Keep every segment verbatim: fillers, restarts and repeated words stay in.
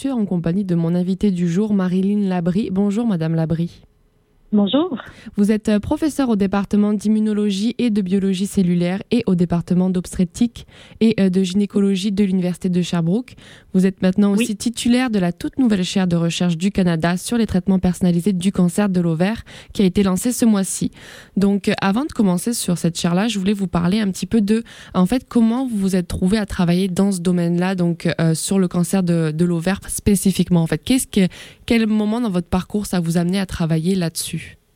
suis en compagnie de mon invitée du jour, Marilyn Labrie. Bonjour Madame Labrie. Bonjour. Vous êtes professeure au département d'immunologie et de biologie cellulaire et au département d'obstétrique et de gynécologie de l'Université de Sherbrooke. Vous êtes maintenant aussi oui. titulaire de la toute nouvelle chaire de recherche du Canada sur les traitements personnalisés du cancer de l'ovaire qui a été lancée ce mois-ci. Donc, avant de commencer sur cette chaire-là, je voulais vous parler un petit peu de, en fait, comment vous vous êtes trouvé à travailler dans ce domaine-là, donc euh, sur le cancer de, de l'ovaire spécifiquement. En fait, qu'est-ce que, quel moment dans votre parcours ça vous a amené à travailler là-dessus?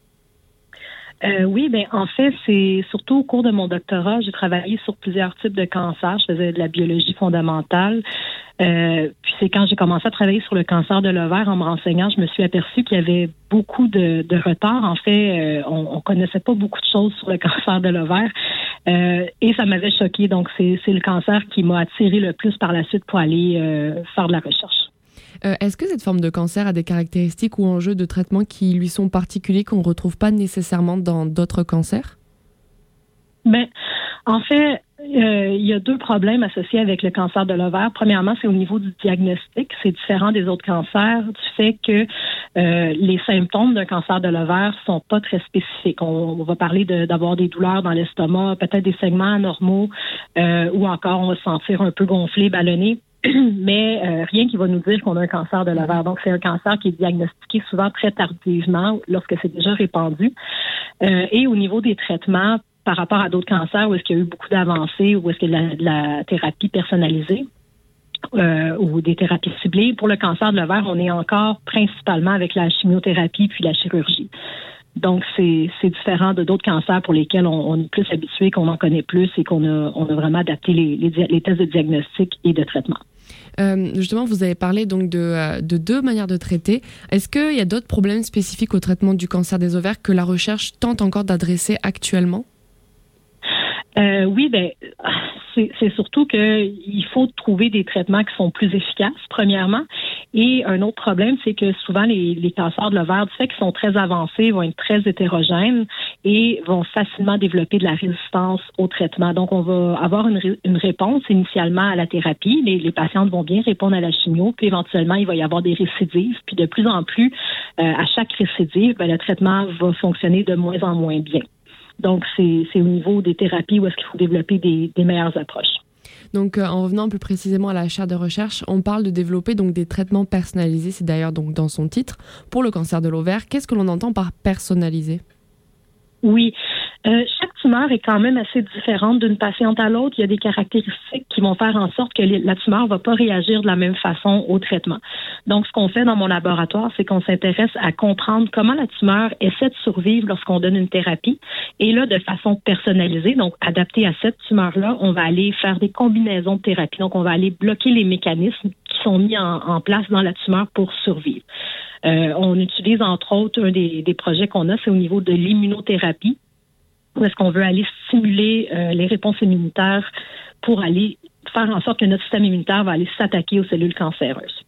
Euh, oui, ben en fait, c'est surtout au cours de mon doctorat, j'ai travaillé sur plusieurs types de cancers. Je faisais de la biologie fondamentale. Euh, puis c'est quand j'ai commencé à travailler sur le cancer de l'ovaire en me renseignant, je me suis aperçue qu'il y avait beaucoup de, de retard. En fait, euh, on, on connaissait pas beaucoup de choses sur le cancer de l'ovaire euh, et ça m'avait choquée. Donc c'est, c'est le cancer qui m'a attirée le plus par la suite pour aller euh, faire de la recherche. Euh, est-ce que cette forme de cancer a des caractéristiques ou enjeux de traitement qui lui sont particuliers, qu'on ne retrouve pas nécessairement dans d'autres cancers? Ben, en fait, euh, il y a deux problèmes associés avec le cancer de l'ovaire. Premièrement, c'est au niveau du diagnostic. C'est différent des autres cancers du fait que euh, les symptômes d'un cancer de l'ovaire sont pas très spécifiques. On, on va parler de, d'avoir des douleurs dans l'estomac, peut-être des segments anormaux euh, ou encore on va se sentir un peu gonflé, ballonné. Mais euh, rien qui va nous dire qu'on a un cancer de l'ovaire. Donc, c'est un cancer qui est diagnostiqué souvent très tardivement lorsque c'est déjà répandu. Euh, et au niveau des traitements, par rapport à d'autres cancers où est-ce qu'il y a eu beaucoup d'avancées, où est-ce qu'il y a de la, de la thérapie personnalisée euh, ou des thérapies ciblées, pour le cancer de l'ovaire, on est encore principalement avec la chimiothérapie puis la chirurgie. Donc, c'est, c'est différent de d'autres cancers pour lesquels on, on est plus habitué, qu'on en connaît plus et qu'on a, on a vraiment adapté les, les, les tests de diagnostic et de traitement. Euh, justement, vous avez parlé donc de, de deux manières de traiter. Est-ce qu'il y a d'autres problèmes spécifiques au traitement du cancer des ovaires que la recherche tente encore d'adresser actuellement? Euh, oui, ben c'est, c'est surtout qu'il faut trouver des traitements qui sont plus efficaces, premièrement. Et un autre problème, c'est que souvent les, les cancers de l'ovaire, du fait qu'ils sont très avancés, vont être très hétérogènes et vont facilement développer de la résistance au traitement. Donc, on va avoir une, ré, une réponse initialement à la thérapie. Les, les patientes vont bien répondre à la chimio, puis éventuellement, il va y avoir des récidives. Puis de plus en plus, euh, à chaque récidive, ben, le traitement va fonctionner de moins en moins bien. Donc, c'est, c'est au niveau des thérapies où est-ce qu'il faut développer des, des meilleures approches. Donc, euh, en revenant plus précisément à la chaire de recherche, on parle de développer donc des traitements personnalisés, c'est d'ailleurs donc dans son titre, pour le cancer de l'ovaire. Qu'est-ce que l'on entend par personnalisé? Oui. Euh, chaque tumeur est quand même assez différente d'une patiente à l'autre. Il y a des caractéristiques qui vont faire en sorte que les, la tumeur ne va pas réagir de la même façon au traitement. Donc, ce qu'on fait dans mon laboratoire, c'est qu'on s'intéresse à comprendre comment la tumeur essaie de survivre lorsqu'on donne une thérapie. Et là, de façon personnalisée, donc adaptée à cette tumeur-là, on va aller faire des combinaisons de thérapie. Donc, on va aller bloquer les mécanismes qui sont mis en, en place dans la tumeur pour survivre. Euh, on utilise, entre autres, un des, des projets qu'on a, c'est au niveau de l'immunothérapie, où est-ce qu'on veut aller stimuler euh, les réponses immunitaires pour aller faire en sorte que notre système immunitaire va aller s'attaquer aux cellules cancéreuses.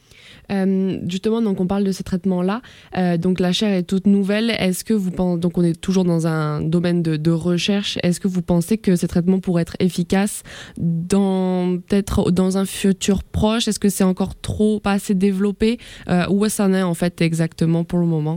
Euh, justement, donc on parle de ces traitements-là. Euh, donc la chaire est toute nouvelle. Est-ce que vous pensez, donc on est toujours dans un domaine de, de recherche. Est-ce que vous pensez que ces traitements pourraient être efficaces dans peut-être dans un futur proche? Est-ce que c'est encore trop pas assez développé? euh, Où est-ce qu'on est en fait exactement pour le moment?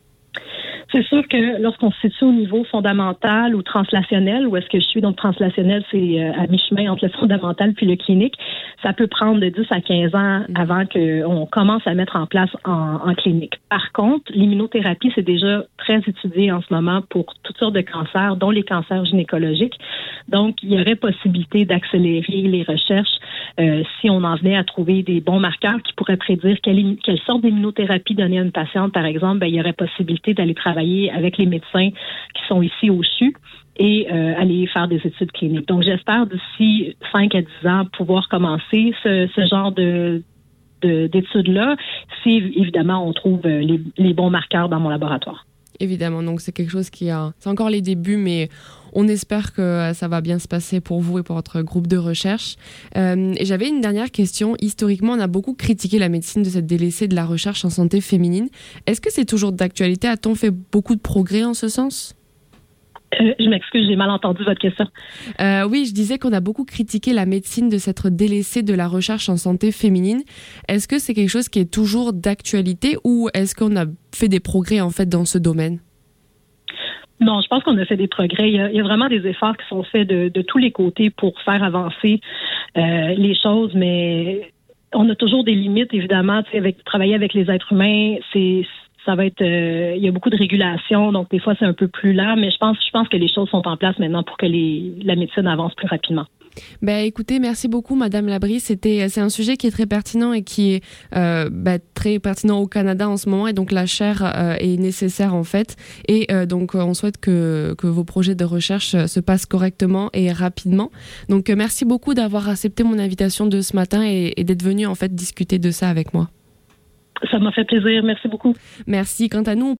C'est sûr que lorsqu'on se situe au niveau fondamental ou translationnel, où est-ce que je suis, donc translationnel, c'est à mi-chemin entre le fondamental puis le clinique, ça peut prendre de dix à quinze ans avant qu'on commence à mettre en place en, en clinique. Par contre, l'immunothérapie, c'est déjà très étudié en ce moment pour toutes sortes de cancers, dont les cancers gynécologiques. Donc, il y aurait possibilité d'accélérer les recherches euh, si on en venait à trouver des bons marqueurs qui pourraient prédire quelle, quelle sorte d'immunothérapie donner à une patiente, par exemple. Ben, il y aurait possibilité d'aller travailler avec les médecins qui sont ici au C H U et euh, aller faire des études cliniques. Donc, j'espère d'ici cinq à dix ans pouvoir commencer ce, ce genre de, de, d'études-là si, évidemment, on trouve les, les bons marqueurs dans mon laboratoire. Évidemment, donc c'est quelque chose qui a... C'est encore les débuts, mais on espère que ça va bien se passer pour vous et pour votre groupe de recherche. Euh, et j'avais une dernière question. Historiquement, on a beaucoup critiqué la médecine de s'être délaissée de la recherche en santé féminine. Est-ce que c'est toujours d'actualité? A-t-on fait beaucoup de progrès en ce sens? Euh, je m'excuse, j'ai mal entendu votre question. Euh, oui, je disais qu'on a beaucoup critiqué la médecine de s'être délaissée de la recherche en santé féminine. Est-ce que c'est quelque chose qui est toujours d'actualité ou est-ce qu'on a fait des progrès en fait dans ce domaine? Non, je pense qu'on a fait des progrès. Il y a, il y a vraiment des efforts qui sont faits de, de tous les côtés pour faire avancer euh, les choses, mais on a toujours des limites, évidemment. Tu sais, avec travailler avec les êtres humains, c'est ça va être, euh, il y a beaucoup de régulation, donc des fois c'est un peu plus lent, mais je pense, je pense que les choses sont en place maintenant pour que les, la médecine avance plus rapidement. Ben, écoutez, merci beaucoup, Madame Labrie. C'était, c'est un sujet qui est très pertinent et qui est euh, ben, très pertinent au Canada en ce moment, et donc la chaire euh, est nécessaire en fait. Et euh, donc on souhaite que que vos projets de recherche se passent correctement et rapidement. Donc euh, merci beaucoup d'avoir accepté mon invitation de ce matin et, et d'être venu en fait discuter de ça avec moi. Ça m'a fait plaisir. Merci beaucoup. Merci. Quant à nous, on